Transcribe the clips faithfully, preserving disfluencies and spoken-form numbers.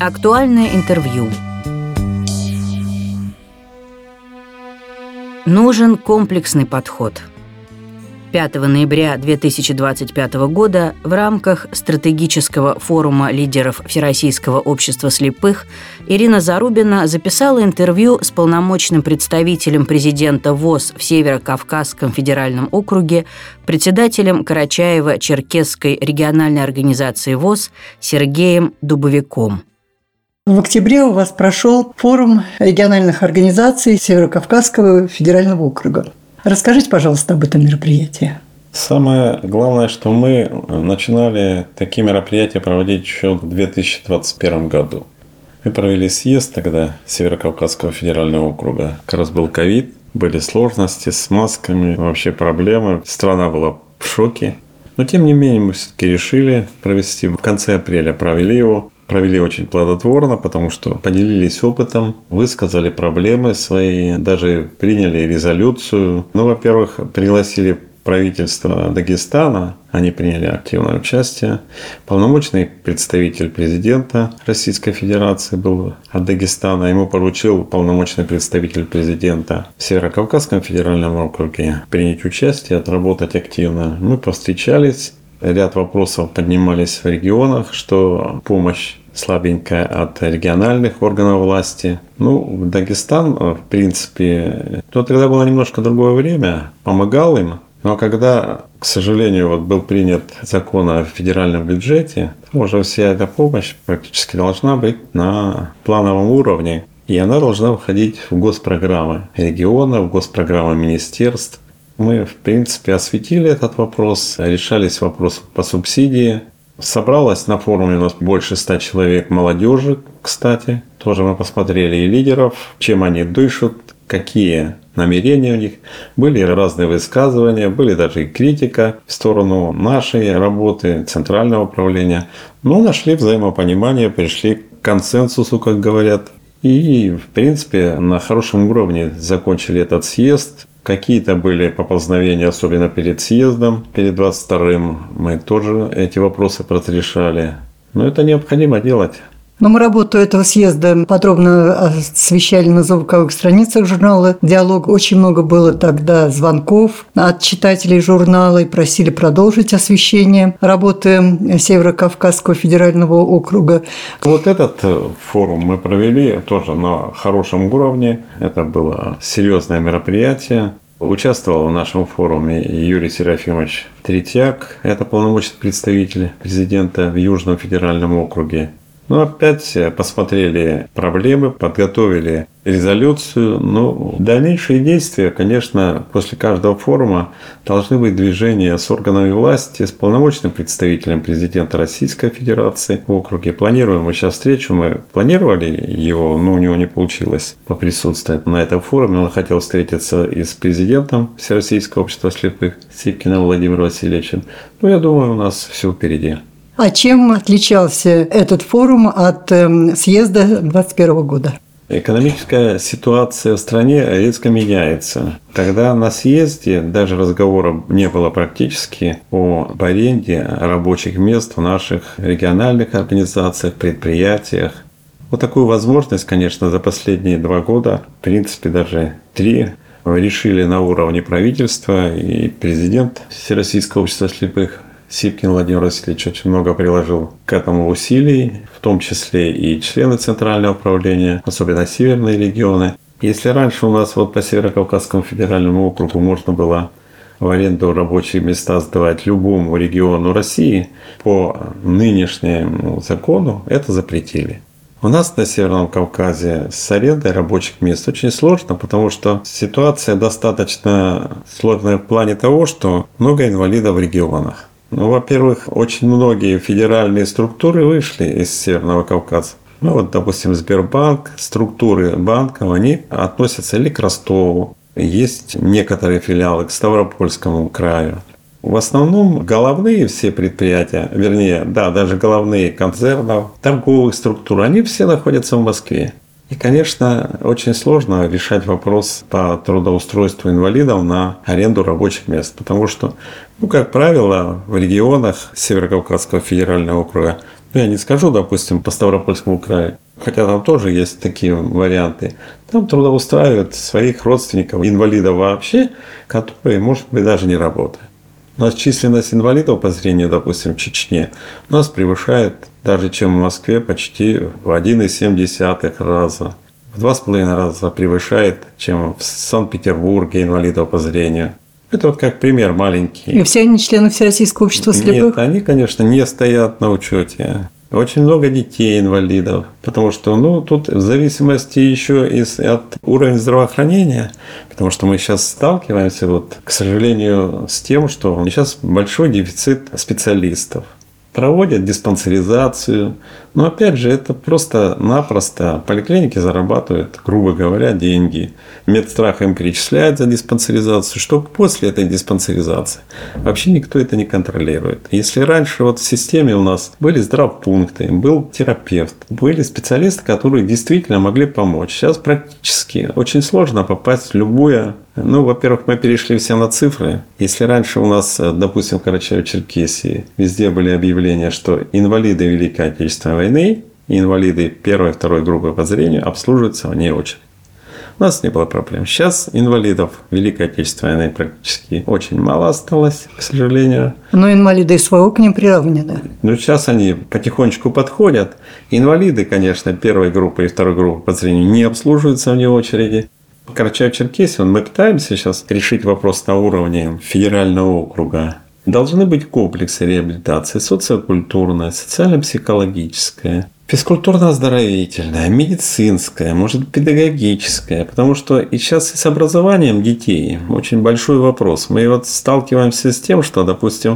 Актуальное интервью. Нужен комплексный подход. пятого ноября две тысячи двадцать пятого года в рамках стратегического форума лидеров Всероссийского общества слепых Ирина Зарубина записала интервью с полномочным представителем президента ВОС в Северо-Кавказском федеральном округе, председателем Карачаево-Черкесской региональной организации ВОС Сергеем Дубовиком. В октябре у вас прошел форум региональных организаций Северо-Кавказского федерального округа. Расскажите, пожалуйста, об этом мероприятии. Самое главное, что мы начинали такие мероприятия проводить еще в две тысячи двадцать первом году. Мы провели съезд тогда Северо-Кавказского федерального округа. Как раз был ковид, были сложности с масками, вообще проблемы. Страна была в шоке. Но тем не менее мы все-таки решили провести. В конце апреля провели его. Провели очень плодотворно, потому что поделились опытом, высказали проблемы свои, даже приняли резолюцию. Ну, во-первых, пригласили правительство Дагестана, они приняли активное участие. Полномочный представитель президента Российской Федерации был от Дагестана. Ему поручил полномочный представитель президента в Северо-Кавказском федеральном округе принять участие, отработать активно. Мы повстречались. Ряд вопросов поднимались в регионах, что помощь слабенькая от региональных органов власти. Ну, Дагестан, в принципе, то тогда было немножко другое время, помогал им. Но когда, к сожалению, вот был принят закон о федеральном бюджете, уже вся эта помощь практически должна быть на плановом уровне. И она должна входить в госпрограммы регионов, в госпрограммы министерств. Мы, в принципе, осветили этот вопрос, решались вопросы по субсидии. Собралось на форуме у нас больше ста человек молодежи, кстати. Тоже мы посмотрели и лидеров, чем они дышат, какие намерения у них. Были разные высказывания, были даже и критика в сторону нашей работы, центрального управления. Но нашли взаимопонимание, пришли к консенсусу, как говорят. И, в принципе, на хорошем уровне закончили этот съезд. Какие-то были поползновения, особенно перед съездом, перед двадцать вторым. Мы тоже эти вопросы разрешали. Но это необходимо делать. Но мы работу этого съезда подробно освещали на звуковых страницах журнала «Диалог». Очень много было тогда звонков от читателей журнала и просили продолжить освещение работы Северо-Кавказского федерального округа. Вот этот форум мы провели тоже на хорошем уровне. Это было серьезное мероприятие. Участвовал в нашем форуме Юрий Серафимович Третьяк. Это полномочный представитель президента в Южном федеральном округе. Ну, опять посмотрели проблемы, подготовили резолюцию. Ну, дальнейшие действия, конечно, после каждого форума должны быть движения с органами власти, с полномочным представителем президента Российской Федерации в округе. Планируем мы сейчас встречу. Мы планировали его, но у него не получилось поприсутствовать на этом форуме. Он хотел встретиться и с президентом Всероссийского общества слепых Сипкиным Владимиром Васильевичем. Ну, я думаю, у нас все впереди. А чем отличался этот форум от э, съезда двадцать первого года? Экономическая ситуация в стране резко меняется. Тогда на съезде даже разговора не было практически об аренде рабочих мест в наших региональных организациях, предприятиях. Вот такую возможность, конечно, за последние два года, в принципе, даже три, решили на уровне правительства, и президент Всероссийского общества слепых Сипкин Владимир Васильевич очень много приложил к этому усилий, в том числе и члены Центрального управления, особенно северные регионы. Если раньше у нас вот по Северо-Кавказскому федеральному округу можно было в аренду рабочие места сдавать любому региону России, по нынешнему закону это запретили. У нас на Северном Кавказе с арендой рабочих мест очень сложно, потому что ситуация достаточно сложная в плане того, что много инвалидов в регионах. Ну, во-первых, очень многие федеральные структуры вышли из Северного Кавказа. Ну, вот, допустим, Сбербанк, структуры банков, они относятся или к Ростову. Есть некоторые филиалы к Ставропольскому краю. В основном головные все предприятия, вернее, да, даже головные концернов, торговых структур, они все находятся в Москве. И, конечно, очень сложно решать вопрос по трудоустройству инвалидов на аренду рабочих мест, потому что, ну, как правило, в регионах Северо-Кавказского федерального округа Я не скажу, допустим, по Ставропольскому краю, хотя там тоже есть такие варианты. Там трудоустраивают своих родственников, инвалидов вообще, которые, может быть, даже не работают. У нас численность инвалидов по зрению, допустим, в Чечне, у нас превышает даже, чем в Москве, почти в один и семь десятых раза. В два с половиной раза превышает, чем в Санкт-Петербурге инвалидов по зрению. Это вот как пример маленький. И все они члены Всероссийского общества слепых? Нет, они, конечно, не стоят на учете. Очень много детей инвалидов, потому что, ну, тут в зависимости еще и от уровня здравоохранения, потому что мы сейчас сталкиваемся, вот, к сожалению, с тем, что сейчас большой дефицит специалистов. Проводят диспансеризацию, но опять же это просто-напросто поликлиники зарабатывают, грубо говоря, деньги. Медстрах им перечисляет за диспансеризацию, что после этой диспансеризации вообще никто это не контролирует. Если раньше вот в системе у нас были здравпункты, был терапевт, были специалисты, которые действительно могли помочь. Сейчас практически очень сложно попасть в любое. Ну, во-первых, мы перешли все на цифры. Если раньше у нас, допустим, в Карачаево-Черкесии везде были объявления, что инвалиды Великой Отечественной войны и инвалиды первой и второй группы по зрению обслуживаются вне очереди. У нас не было проблем. Сейчас инвалидов Великой Отечественной войны практически очень мало осталось, к сожалению. Но инвалиды СВО к ним приравнены. Но сейчас они потихонечку подходят. Инвалиды, конечно, первой группы и второй группы по зрению не обслуживаются вне очереди. В Карачаево-Черкесии мы пытаемся сейчас решить вопрос на уровне федерального округа. Должны быть комплексы реабилитации: социокультурная, социально-психологическая, физкультурно-оздоровительная, медицинская, может, педагогическая. Потому что и сейчас и с образованием детей очень большой вопрос. Мы вот сталкиваемся с тем, что, допустим,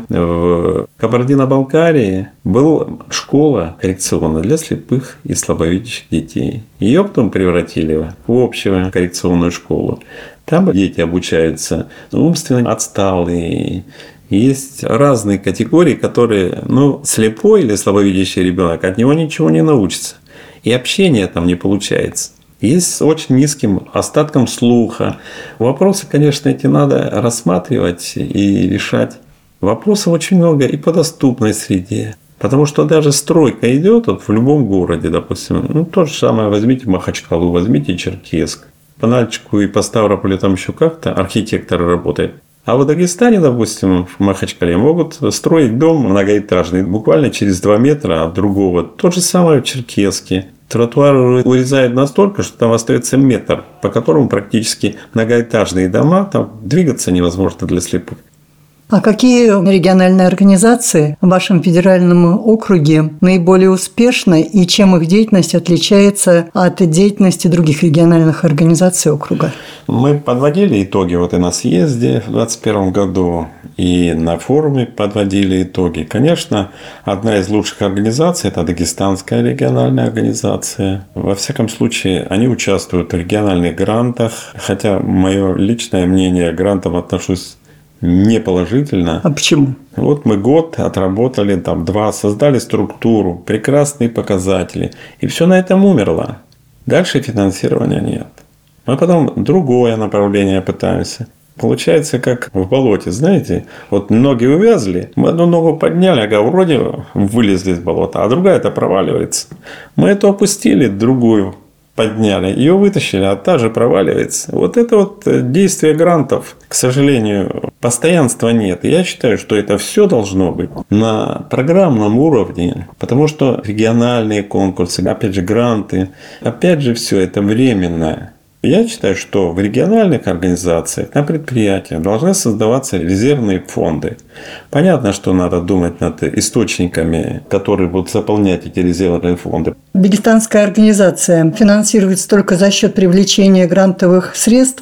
в Кабардино-Балкарии была школа коррекционная для слепых и слабовидящих детей. Ее потом превратили в общую коррекционную школу. Там дети обучаются умственно отсталые. Есть разные категории, которые, ну, слепой или слабовидящий ребенок, от него ничего не научится. И общение там не получается. Есть с очень низким остатком слуха. Вопросы, конечно, эти надо рассматривать и решать. Вопросов очень много и по доступной среде. Потому что даже стройка идет вот в любом городе, допустим. Ну, то же самое возьмите Махачкалу, возьмите Черкесск. По Нальчику и по Ставрополю там еще как-то архитекторы работают. А в Дагестане, допустим, в Махачкале могут строить дом многоэтажный буквально через два метра от другого. То же самое в Черкесске. Тротуары урезают настолько, что там остается метр, по которому практически многоэтажные дома, там двигаться невозможно для слепых. А какие региональные организации в вашем федеральном округе наиболее успешны и чем их деятельность отличается от деятельности других региональных организаций округа? Мы подводили итоги вот и на съезде в двадцать первом году, и на форуме подводили итоги. Конечно, одна из лучших организаций – это Дагестанская региональная организация. Во всяком случае, они участвуют в региональных грантах, хотя мое личное мнение, к грантам отношусь неположительно. А почему? Вот мы год отработали, там два, создали структуру, прекрасные показатели, и все на этом умерло. Дальше финансирования нет. Мы потом другое направление пытаемся. Получается, как в болоте, знаете, вот ноги увязли, мы одну ногу подняли, ага, вроде вылезли из болота, а другая-то проваливается. Мы эту опустили, другую подняли, ее вытащили, а та же проваливается. Вот это вот действие грантов, к сожалению, постоянства нет. Я считаю, что это все должно быть на программном уровне, потому что региональные конкурсы, опять же, гранты, опять же, все это временное. Я считаю, что в региональных организациях, на предприятиях должны создаваться резервные фонды. Понятно, что надо думать над источниками, которые будут заполнять эти резервные фонды. Дагестанская организация финансируется только за счет привлечения грантовых средств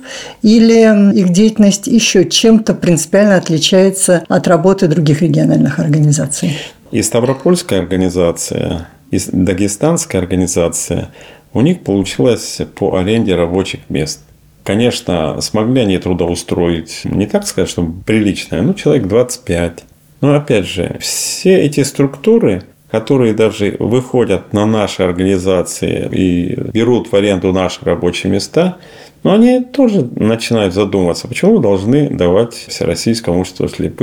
или их деятельность еще чем-то принципиально отличается от работы других региональных организаций? И Ставропольская организация, и Дагестанская организация – у них получилось по аренде рабочих мест. Конечно, смогли они трудоустроить, не так сказать, что приличное, ну, человек двадцать пять. Но, опять же, все эти структуры, которые даже выходят на наши организации и берут в аренду наши рабочие места, но они тоже начинают задумываться, почему мы должны давать Всероссийскому обществу слепых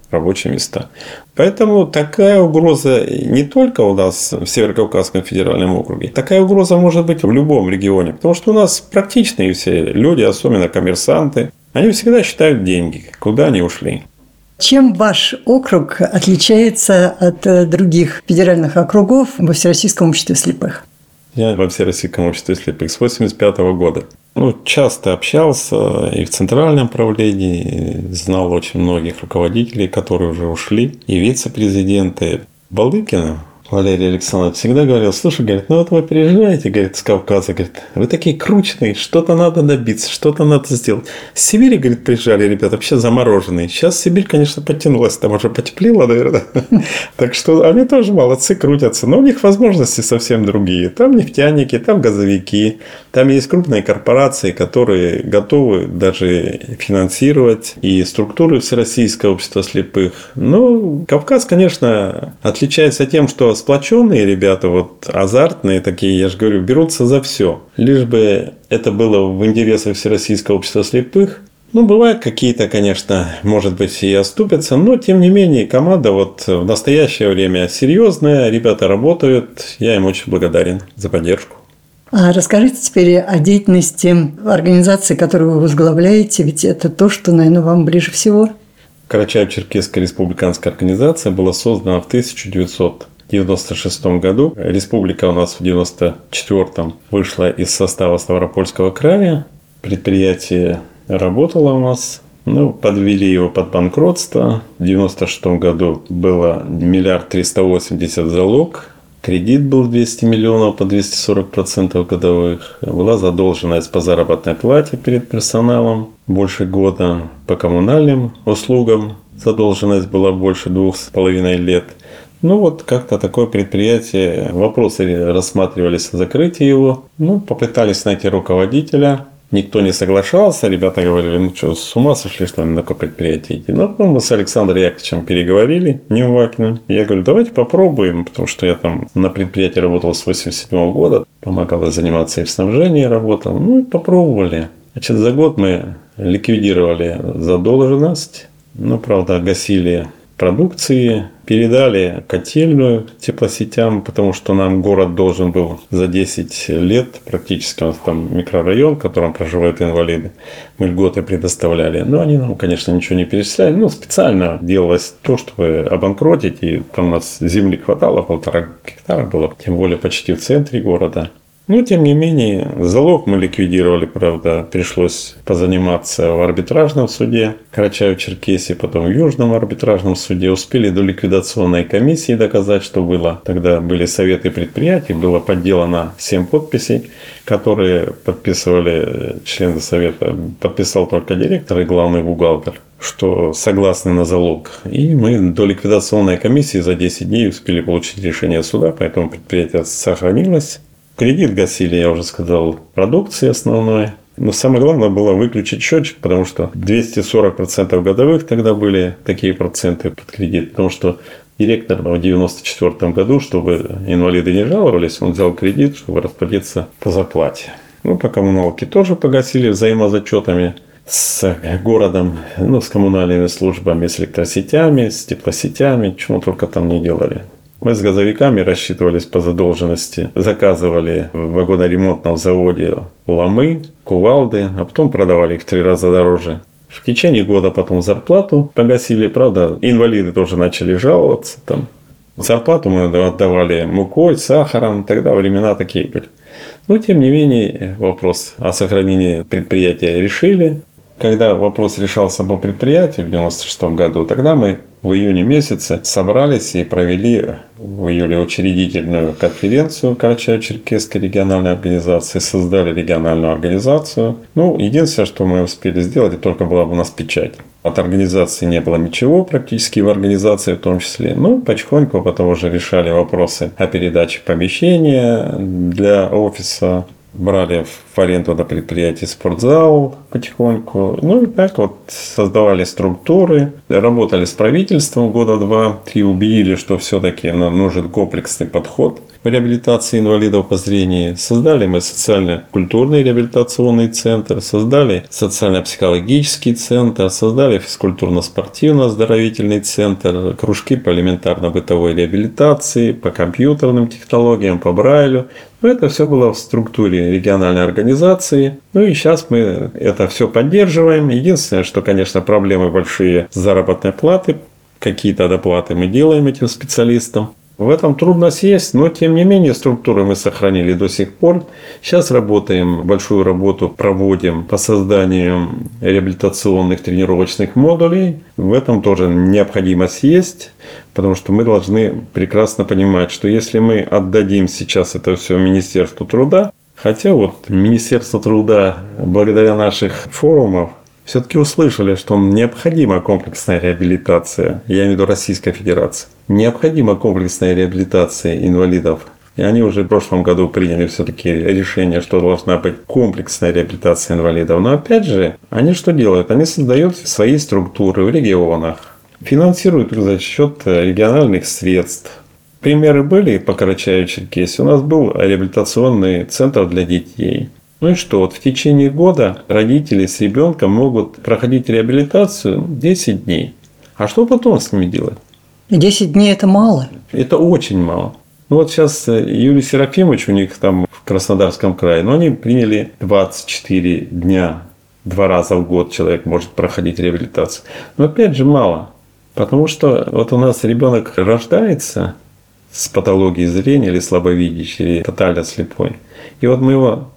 рабочие места. Поэтому такая угроза не только у нас в Северо-Кавказском федеральном округе, такая угроза может быть в любом регионе, потому что у нас практичные все люди, особенно коммерсанты, они всегда считают деньги, куда они ушли. Чем ваш округ отличается от других федеральных округов во Всероссийском обществе слепых? Я во Всероссийском обществе слепых с восемьдесят пятого года. Ну, часто общался и в центральном правлении, знал очень многих руководителей, которые уже ушли, и вице-президенты. Балыкина Валерий Александрович всегда говорил: слушай, говорит, ну вот вы приезжаете, говорит, с Кавказа, говорит, вы такие крученые, что-то надо добиться, что-то надо сделать. С Сибири, говорит, приезжали ребята, вообще замороженные. Сейчас Сибирь, конечно, подтянулась, там уже потеплело, наверное. Так что они тоже молодцы, крутятся, но у них возможности совсем другие. Там нефтяники, там газовики, там есть крупные корпорации, которые готовы даже финансировать и структуры Всероссийского общества слепых. Но Кавказ, конечно, отличается тем, что сплоченные ребята, вот азартные такие, я же говорю, берутся за все. Лишь бы это было в интересах Всероссийского общества слепых. Ну, бывают какие-то, конечно, может быть, и оступятся, но, тем не менее, команда вот в настоящее время серьезная, ребята работают, я им очень благодарен за поддержку. А расскажите теперь о деятельности организации, которую вы возглавляете, ведь это то, что, наверное, вам ближе всего. Карачаево-Черкесская республиканская организация была создана в тысяча девятьсот девяносто шестом году. Республика у нас в девяносто четвёртом вышла из состава Ставропольского края. Предприятие работало у нас. Ну, подвели его под банкротство. В девяносто шестом году было миллиард триста восемьдесят залог. Кредит был двести миллионов по двести сорок процентов годовых. Была задолженность по заработной плате перед персоналом больше года. По коммунальным услугам задолженность была больше двух с половиной лет. Ну, вот как-то такое предприятие. Вопросы рассматривались о закрытии его. Ну, попытались найти руководителя. Никто не соглашался. Ребята говорили: ну что, с ума сошли, что ли, на такое предприятие идти? Но потом мы с Александром Яковлевичем переговорили, Невакиным. Я говорю: давайте попробуем, потому что я там на предприятии работал с восемьдесят седьмого года. Помогал заниматься и в снабжении работал. Ну, и попробовали. Значит, за год мы ликвидировали задолженность. Ну, правда, гасили продукции, передали котельную теплосетям, потому что нам город должен был за десять лет, практически у нас там микрорайон, в котором проживают инвалиды, мы льготы предоставляли. Но они нам, конечно, ничего не перечисляли. Ну, специально делалось то, чтобы обанкротить, и там у нас земли хватало, полтора гектара было, тем более почти в центре города. Но, тем не менее, залог мы ликвидировали, правда, пришлось позаниматься в арбитражном суде Карачаево-Черкесии, потом в Южном арбитражном суде. Успели до ликвидационной комиссии доказать, что было. Тогда были советы предприятий, было подделано семь подписей, которые подписывали члены совета. Подписал только директор и главный бухгалтер, что согласны на залог. И мы до ликвидационной комиссии за десять дней успели получить решение суда, поэтому предприятие сохранилось. Кредит гасили, я уже сказал, продукции основной. Но самое главное было выключить счетчик, потому что двести сорок процентов годовых тогда были такие проценты под кредит. Потому что директор в девяносто четвёртом году, чтобы инвалиды не жаловались, он взял кредит, чтобы расплатиться по зарплате. Ну, по коммуналке тоже погасили взаимозачетами с городом, ну, с коммунальными службами, с электросетями, с теплосетями, чего только там не делали. Мы с газовиками рассчитывались по задолженности, заказывали в вагоноремонтном заводе ломы, кувалды, а потом продавали их в три раза дороже. В течение года потом зарплату погасили, правда, инвалиды тоже начали жаловаться. Там. Зарплату мы отдавали мукой, сахаром, тогда времена такие были. Но, тем не менее, вопрос о сохранении предприятия решили. Когда вопрос решался по предприятию в девяносто шестом году, тогда мы в июне месяце собрались и провели в июле учредительную конференцию Карачаево-Черкесской региональной организации, создали региональную организацию. Ну, единственное, что мы успели сделать, это только была у нас печать. От организации не было ничего практически, в организации в том числе. Ну, потихоньку потом уже решали вопросы о передаче помещения для офиса. брали в аренду на предприятии спортзал потихоньку. Ну и так вот создавали структуры, работали с правительством года два-три, убедили, что все-таки нам нужен комплексный подход в реабилитации инвалидов по зрению. Создали мы социально-культурный реабилитационный центр, создали социально-психологический центр, создали физкультурно-спортивно-оздоровительный центр, кружки по элементарно-бытовой реабилитации, по компьютерным технологиям, по Брайлю. Но это все было в структуре региональной организации. Ну и сейчас мы это все поддерживаем. Единственное, что, конечно, проблемы большие с заработной платой. Какие-то доплаты мы делаем этим специалистам. В этом трудность есть, но тем не менее структуры мы сохранили до сих пор. Сейчас работаем, большую работу проводим по созданию реабилитационных тренировочных модулей. В этом тоже необходимость есть, потому что мы должны прекрасно понимать, что если мы отдадим сейчас это все Министерству труда, хотя вот Министерство труда благодаря наших форумов все-таки услышали, что необходима комплексная реабилитация, я имею в виду Российская Федерация, необходима комплексная реабилитация инвалидов. И они уже в прошлом году приняли все-таки решение, что должна быть комплексная реабилитация инвалидов. Но опять же, они что делают? Они создают свои структуры в регионах, финансируют их за счет региональных средств. Примеры были по Карачаево-Черкесии. У нас был реабилитационный центр для детей. Ну и что, вот в течение года родители с ребенком могут проходить реабилитацию десять дней. А что потом с ними делать? десять дней – это мало. Это очень мало. Ну вот сейчас Юрий Серафимович у них там в Краснодарском крае, но они приняли двадцать четыре дня, два раза в год человек может проходить реабилитацию. Но опять же мало, потому что вот у нас ребенок рождается с патологией зрения или слабовидящий, или тотально слепой. И вот мы его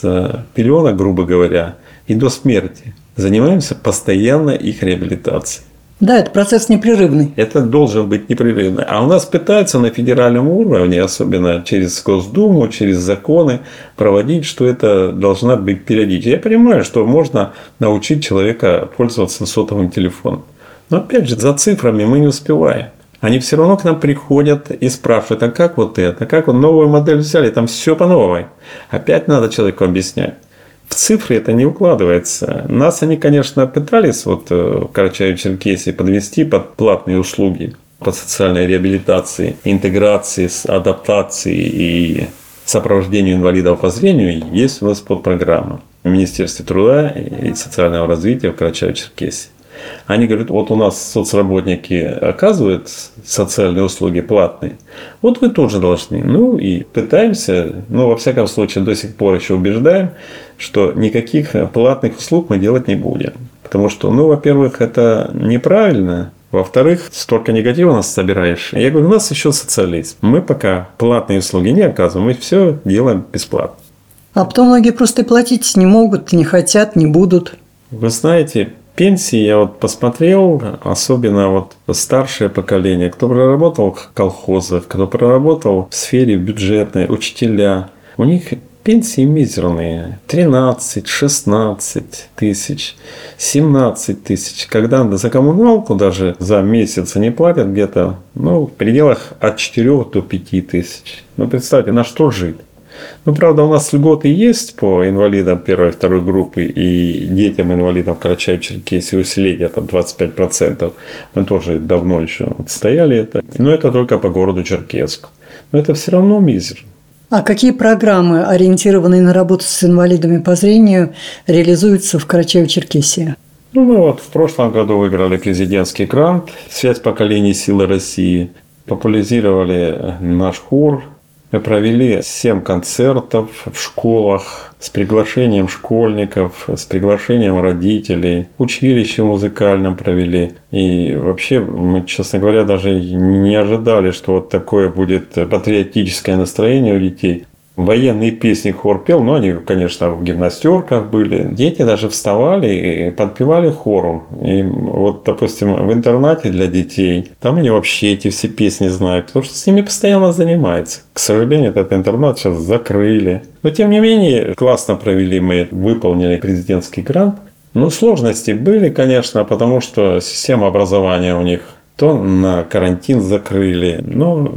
с пеленок, грубо говоря, и до смерти занимаемся постоянно их реабилитацией. Да, это процесс непрерывный. Это должен быть непрерывный. А у нас пытаются на федеральном уровне, особенно через Госдуму, через законы, проводить, что это должна быть периодически. Я понимаю, что можно научить человека пользоваться сотовым телефоном. Но опять же, за цифрами мы не успеваем. Они все равно к нам приходят и спрашивают, а как вот это, как вот новую модель взяли, там все по новой. Опять надо человеку объяснять. В цифры это не укладывается. Нас они, конечно, пытались вот в Карачаево-Черкесии подвести под платные услуги по социальной реабилитации, интеграции, адаптации и сопровождению инвалидов по зрению. Есть у нас подпрограмма в Министерстве труда и социального развития в Карачаево-Черкесии. Они говорят, вот у нас соцработники оказывают социальные услуги платные, вот вы тоже должны. Ну и пытаемся, ну во всяком случае до сих пор еще убеждаем, что никаких платных услуг мы делать не будем. Потому что, ну, во-первых, это неправильно. Во-вторых, столько негатива нас собираешь. Я говорю, у нас еще социализм. Мы пока платные услуги не оказываем, мы все делаем бесплатно. А потом многие просто и платить не могут, не хотят, не будут. Вы знаете, пенсии я вот посмотрел, особенно вот старшее поколение, кто проработал в колхозах, кто проработал в сфере бюджетной, учителя, у них пенсии мизерные, тринадцать, шестнадцать тысяч, семнадцать тысяч. Когда за коммуналку даже за месяц они платят где-то, ну, в пределах от четырёх до пяти тысяч. Ну, представьте, на что жить? Ну, правда, у нас льготы есть по инвалидам первой и второй группы и детям инвалидам Карачаево-Черкесии усиление там двадцать пять процентов. Мы тоже давно еще отстояли это. Но это только по городу Черкесску. Но это все равно мизер. А какие программы, ориентированные на работу с инвалидами по зрению, реализуются в Карачаево-Черкесии? Ну, мы вот в прошлом году выиграли президентский грант «Связь поколений силы России». Популяризировали наш хор. Мы провели семь концертов в школах с приглашением школьников, с приглашением родителей. Училище музыкальном провели. И вообще, мы, честно говоря, даже не ожидали, что вот такое будет патриотическое настроение у детей. Военные песни хор пел, но они, конечно, в гимнастерках были. Дети даже вставали и подпевали хору. И вот, допустим, в интернате для детей, там они вообще эти все песни знают, потому что с ними постоянно занимаются. К сожалению, этот интернат сейчас закрыли. Но, тем не менее, классно провели мы, выполнили президентский грант. Ну, сложности были, конечно, потому что система образования у них то на карантин закрыли, но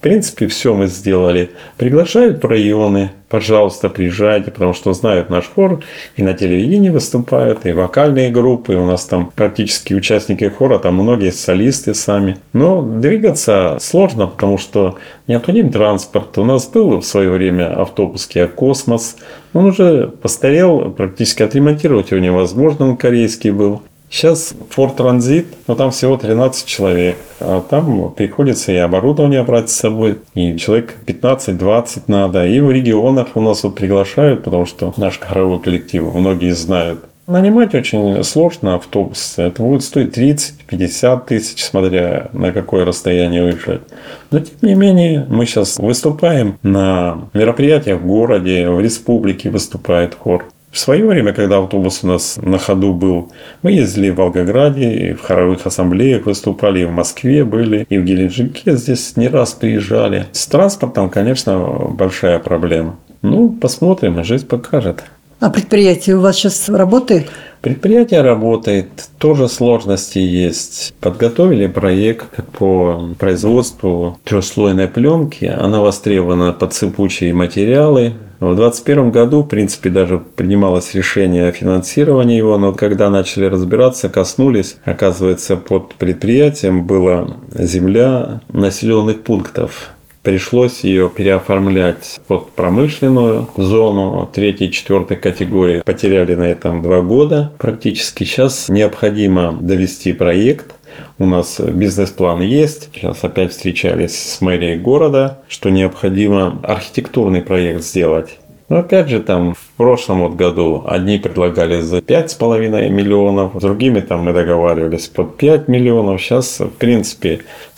принципе, все мы сделали. Приглашают в районы, пожалуйста, приезжайте, потому что знают наш хор, и на телевидении выступают, и вокальные группы. У нас там практически участники хора, там многие солисты сами. Но двигаться сложно, потому что необходим транспорт. У нас был в свое время автобус Kia Космос. Он уже постарел, практически отремонтировать его невозможно, он корейский был. Сейчас Ford Transit, но там всего тринадцать человек, а там приходится и оборудование брать с собой, и человек пятнадцать-двадцать надо. И в регионах у нас вот приглашают, потому что наш хоровой коллектив многие знают. Нанимать очень сложно автобус. Это будет стоить тридцать-пятьдесят тысяч, смотря на какое расстояние выезжать. Но, тем не менее, мы сейчас выступаем на мероприятиях в городе, в республике выступает хор. В свое время, когда автобус у нас на ходу был, мы ездили в Волгограде, и в хоровых ассамблеях выступали, и в Москве были, и в Геленджике здесь не раз приезжали. С транспортом, конечно, большая проблема. Ну, посмотрим, жизнь покажет. А предприятие у вас сейчас работает? Предприятие работает, тоже сложности есть. Подготовили проект по производству трехслойной пленки. Она востребована под сыпучие материалы. В двадцать первом году, в принципе, даже принималось решение о финансировании его, но когда начали разбираться, коснулись, оказывается, под предприятием была земля населенных пунктов. Пришлось ее переоформлять под промышленную зону третьей, четвертой категории. Потеряли на этом два года практически. Сейчас необходимо довести проект. У нас бизнес-план есть. Сейчас опять встречались с мэрией города, что необходимо архитектурный проект сделать. Но опять же, там в прошлом вот году одни предлагали за пять с половиной миллионов, с другими там мы договаривались под пять миллионов. Сейчас, в принципе,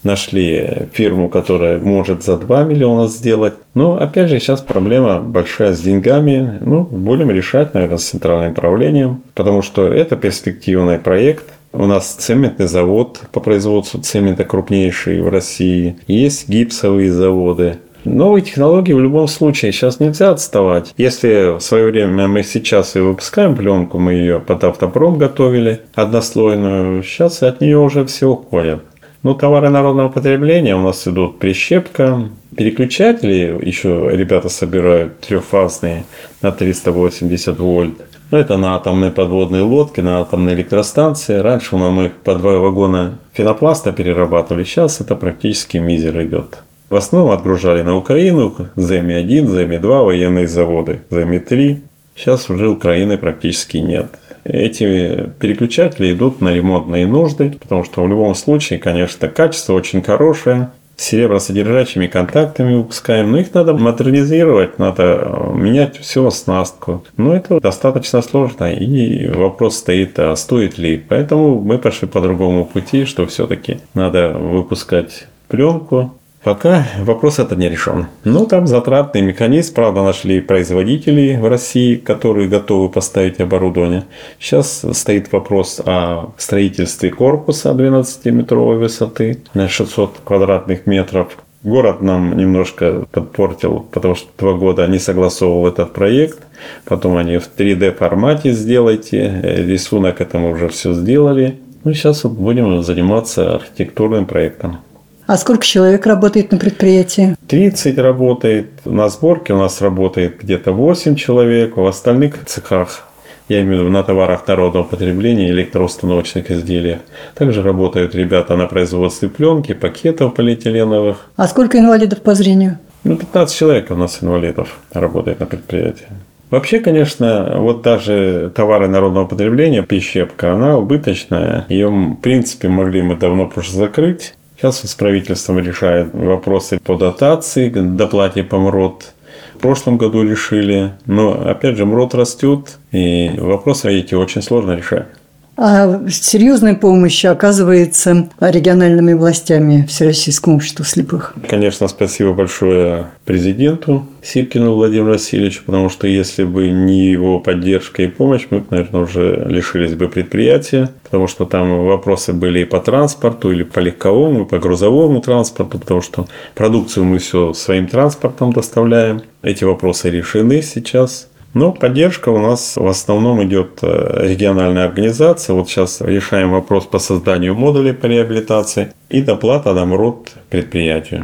нашли фирму, которая может за два миллиона сделать. Но опять же, сейчас проблема большая с деньгами. Ну, будем решать, наверное, с центральным правлением, потому что это перспективный проект. У нас цементный завод по производству цемента крупнейший в России. Есть гипсовые заводы. Новые технологии в любом случае сейчас нельзя отставать. Если в свое время мы сейчас и выпускаем пленку, мы ее под автопром готовили, однослойную, сейчас от нее уже все уходит. Ну, товары народного потребления у нас идут прищепка, переключатели еще ребята собирают трехфазные на триста восемьдесят вольт. Но это на атомные подводные лодки, на атомные электростанции. Раньше мы по два вагона пенопласта перерабатывали, сейчас это практически мизер идет. В основном отгружали на Украину, зэми один, зэми два военные заводы, зэми три. Сейчас уже Украины практически нет. Эти переключатели идут на ремонтные нужды, потому что в любом случае, конечно, качество очень хорошее. С серебросодержащими контактами выпускаем, но их надо модернизировать, надо менять всю оснастку. Но это достаточно сложно, и вопрос стоит, а стоит ли. Поэтому мы пошли по другому пути, что все-таки надо выпускать пленку. Пока вопрос этот не решен. Но там затратный механизм. Правда, нашли производителей в России, которые готовы поставить оборудование. Сейчас стоит вопрос о строительстве корпуса двенадцатиметровой высоты на шестьсот квадратных метров. Город нам немножко подпортил, потому что два года не согласовывал этот проект. Потом они в три дэ формате сделайте. Рисунок этому уже все сделали. Ну, сейчас вот будем заниматься архитектурным проектом. А сколько человек работает на предприятии? тридцать работает. На сборке у нас работает где-то восемь человек. В остальных цехах, я имею в виду на товарах народного потребления, электроустановочных изделиях, также работают ребята на производстве пленки, пакетов полиэтиленовых. А сколько инвалидов по зрению? Ну, пятнадцать человек у нас инвалидов работает на предприятии. Вообще, конечно, вот даже товары народного потребления, прищепка, она убыточная. Ее, в принципе, могли мы давно просто закрыть. Сейчас с правительством решают вопросы по дотации, доплате по МРОТ. В прошлом году решили. Но, опять же, МРОТ растет, и вопросы эти очень сложно решать. А серьезная помощь оказывается региональными властями Всероссийскому обществу слепых? Конечно, спасибо большое президенту Сипкину Владимиру Васильевичу, потому что если бы не его поддержка и помощь, мы, наверное, уже лишились бы предприятия, потому что там вопросы были и по транспорту, или по легковому, и по грузовому транспорту, потому что продукцию мы все своим транспортом доставляем. Эти вопросы решены сейчас. Но поддержка у нас в основном идет региональная организация. Вот сейчас решаем вопрос по созданию модулей по реабилитации и доплата на МРОТ предприятию.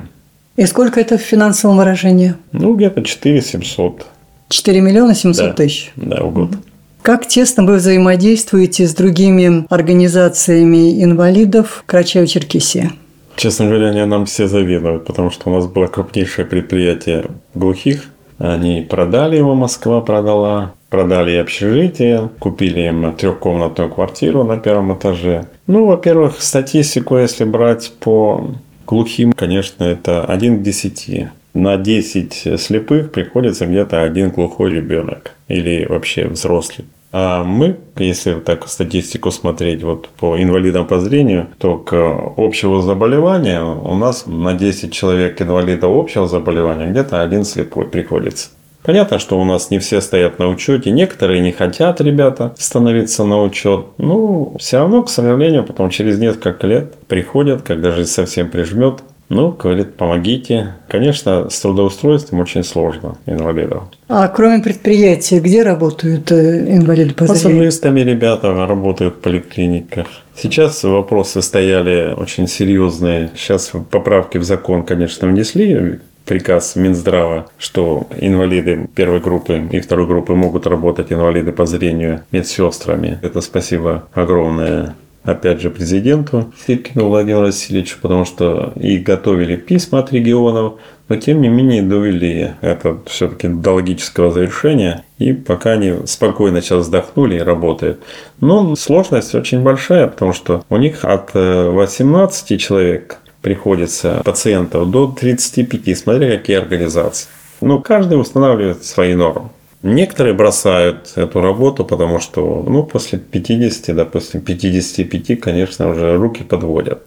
И сколько это в финансовом выражении? Ну, где-то четыре семьсот. четыре миллиона семьсот Да. тысяч? Да, в год. Как тесно вы взаимодействуете с другими организациями инвалидов Карачаево-Черкесии? Честно говоря, они нам все завидуют, потому что у нас было крупнейшее предприятие глухих. Они продали его, Москва продала. Продали общежитие, купили им трехкомнатную квартиру на первом этаже. Ну, во-первых, статистику, если брать по глухим, конечно, это один к десяти. На десять слепых приходится где-то один глухой ребенок или вообще взрослый. А мы, если так статистику смотреть вот по инвалидам по зрению, то к общему заболеванию у нас на десять человек инвалидов общего заболевания где-то один слепой приходится. Понятно, что у нас не все стоят на учете, некоторые не хотят, ребята, становиться на учет. Ну, все равно, к сожалению, потом через несколько лет приходят, когда жизнь совсем прижмет. Ну, говорит, помогите. Конечно, с трудоустройством очень сложно инвалидов. А кроме предприятия, где работают инвалиды по зрению? Массажистами ребята работают в поликлиниках. Сейчас вопросы стояли очень серьезные. Сейчас поправки в закон, конечно, внесли. Приказ Минздрава, что инвалиды первой группы и второй группы могут работать, инвалиды по зрению, медсестрами. Это спасибо огромное, опять же, президенту Силкину Владимиру Васильевичу, потому что и готовили письма от регионов, но тем не менее довели это все-таки до логического завершения. И пока они спокойно сейчас вздохнули и работают. Но сложность очень большая, потому что у них от восемнадцати человек приходится пациентов до тридцати пяти, смотря какие организации. Ну, каждый устанавливает свои нормы. Некоторые бросают эту работу, потому что ну, после пятидесяти, допустим, пятидесяти пяти, конечно, уже руки подводят.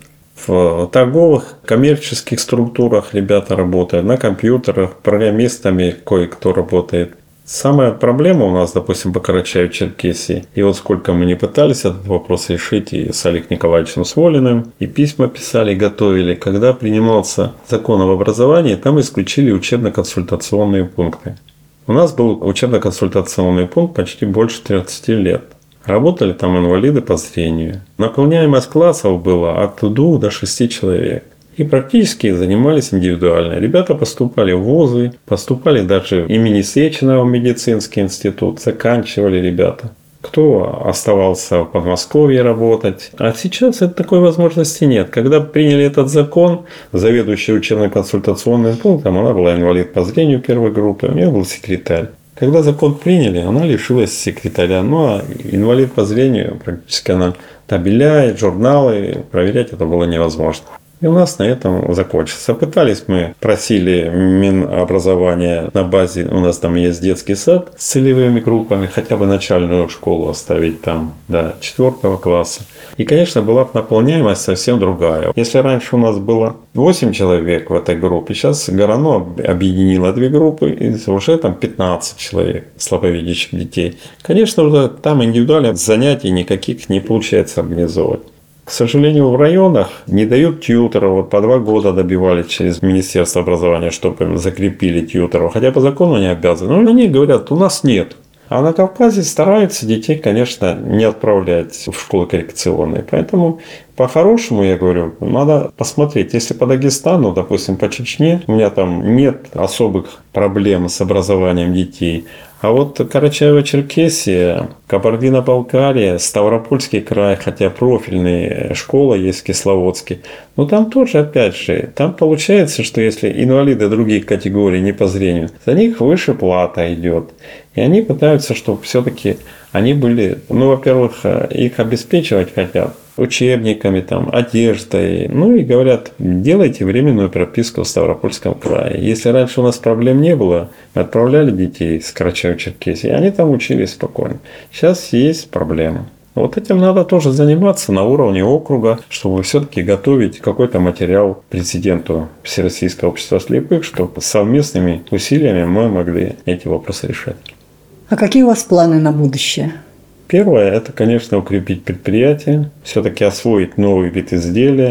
В торговых, коммерческих структурах ребята работают, на компьютерах, программистами кое-кто работает. Самая проблема у нас, допустим, по Карачаево-Черкесии, и вот сколько мы не пытались этот вопрос решить и с Олегом Николаевичем Смолиным, и письма писали, готовили, когда принимался закон об образовании, там исключили учебно-консультационные пункты. У нас был учебно-консультационный пункт почти больше тридцати лет. Работали там инвалиды по зрению. Наполняемость классов была от двух до шести человек. И практически занимались индивидуально. Ребята поступали в вузы, поступали даже имени Сеченова в медицинский институт, заканчивали ребята. Кто оставался в Подмосковье работать. А сейчас это такой возможности нет. Когда приняли этот закон, заведующий учебно-консультационным пунктом, она была инвалид по зрению первой группы, у нее был секретарь. Когда закон приняли, она лишилась секретаря. Ну, а инвалид по зрению, практически она табеля, журналы, проверять это было невозможно. И у нас на этом закончилось. Пытались мы, просили Минобразования на базе, у нас там есть детский сад с целевыми группами, хотя бы начальную школу оставить там до четвертого класса. И, конечно, была бы наполняемость совсем другая. Если раньше у нас было восемь человек в этой группе, сейчас Горано объединило две группы, и уже там пятнадцать человек слабовидящих детей. Конечно, уже там индивидуальных занятий никаких не получается организовать. К сожалению, в районах не дают тьюторов. Вот по два года добивались через Министерство образования, чтобы им закрепили тьюторов. Хотя по закону они обязаны. Но они говорят, у нас нет. А на Кавказе стараются детей, конечно, не отправлять в школы коррекционные. Поэтому по-хорошему, я говорю, надо посмотреть. Если по Дагестану, допустим, по Чечне, у меня там нет особых проблем с образованием детей. А вот Карачаево-Черкесия, Кабардино-Балкария, Ставропольский край, хотя профильные школы есть в Кисловодске, но там тоже, опять же, там получается, что если инвалиды других категорий не по зрению, за них выше плата идет. И они пытаются, чтобы все-таки они были, ну, во-первых, их обеспечивать хотят учебниками, там, одеждой. Ну и говорят, делайте временную прописку в Ставропольском крае. Если раньше у нас проблем не было, мы отправляли детей с Карачаево-Черкесии, они там учились спокойно. Сейчас есть проблемы. Вот этим надо тоже заниматься на уровне округа, чтобы все-таки готовить какой-то материал президенту Всероссийского общества слепых, чтобы совместными усилиями мы могли эти вопросы решать. А какие у вас планы на будущее? Первое – это, конечно, укрепить предприятие, все-таки освоить новый вид изделия.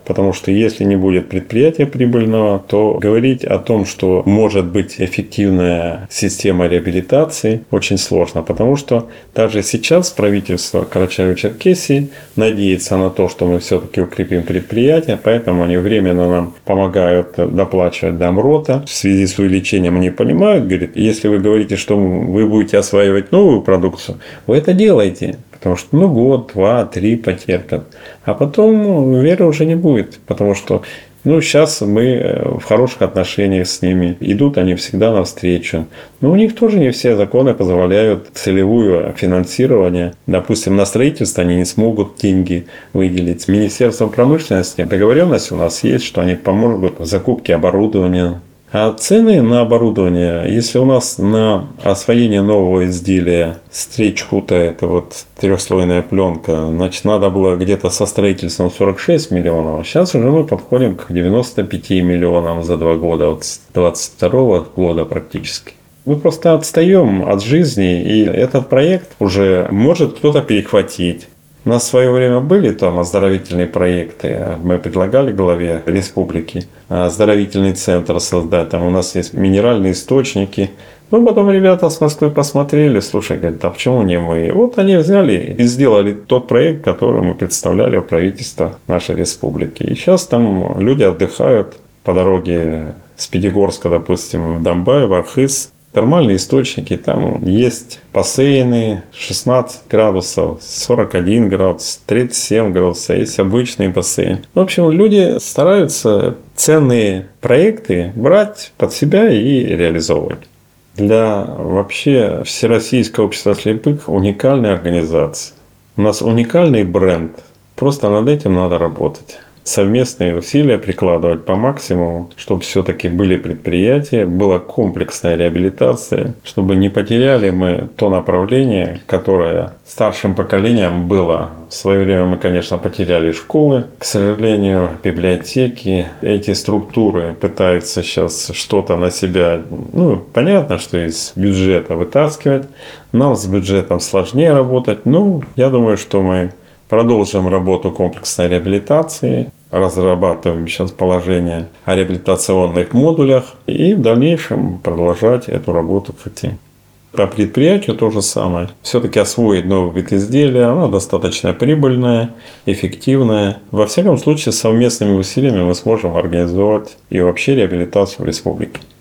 Потому что если не будет предприятия прибыльного, то говорить о том, что может быть эффективная система реабилитации, очень сложно. Потому что даже сейчас правительство Карачаево-Черкесии надеется на то, что мы все-таки укрепим предприятие, поэтому они временно нам помогают доплачивать до МРОТа. В связи с увеличением они понимают, говорят, если вы говорите, что вы будете осваивать новую продукцию, вы это делаете. Потому что ну год, два, три потерпят. А потом ну, веры уже не будет. Потому что ну, сейчас мы в хороших отношениях с ними. Идут они всегда навстречу. Но у них тоже не все законы позволяют целевое финансирование. Допустим, на строительство они не смогут деньги выделить. С Министерством промышленности договоренность у нас есть, что они помогут в закупке оборудования. А цены на оборудование, если у нас на освоение нового изделия стрейч-хута, это вот трехслойная пленка, значит, надо было где-то со строительством сорок шесть миллионов, сейчас уже мы подходим к девяноста пяти миллионам за два года, вот с двадцать второго года практически. Мы просто отстаем от жизни, и этот проект уже может кто-то перехватить. У нас в свое время были там оздоровительные проекты. Мы предлагали главе республики оздоровительный центр создать. Там у нас есть минеральные источники. Ну, потом ребята с Москвы посмотрели, слушай, говорят, а почему не мы? Вот они взяли и сделали тот проект, который мы представляли в правительство нашей республики. И сейчас там люди отдыхают по дороге с Пятигорска, допустим, в Домбай, в Архыз. Термальные источники, там есть бассейны шестнадцать градусов, сорок один градус, тридцать семь градусов, есть обычный бассейн. В общем, люди стараются ценные проекты брать под себя и реализовывать. Для вообще Всероссийского общества слепых уникальная организация. У нас уникальный бренд, просто над этим надо работать. Совместные усилия прикладывать по максимуму, чтобы все-таки были предприятия, была комплексная реабилитация, чтобы не потеряли мы то направление, которое старшим поколением было. В свое время мы, конечно, потеряли школы, к сожалению, библиотеки. Эти структуры пытаются сейчас что-то на себя, ну, понятно, что из бюджета вытаскивать. Нам с бюджетом сложнее работать. Ну, я думаю, что мы продолжим работу комплексной реабилитации, разрабатываем сейчас положение о реабилитационных модулях и в дальнейшем продолжать эту работу хотим. По предприятию то же самое. Все-таки освоить новый вид изделия, она достаточно прибыльная, эффективная. Во всяком случае, совместными усилиями мы сможем организовать и вообще реабилитацию в республике.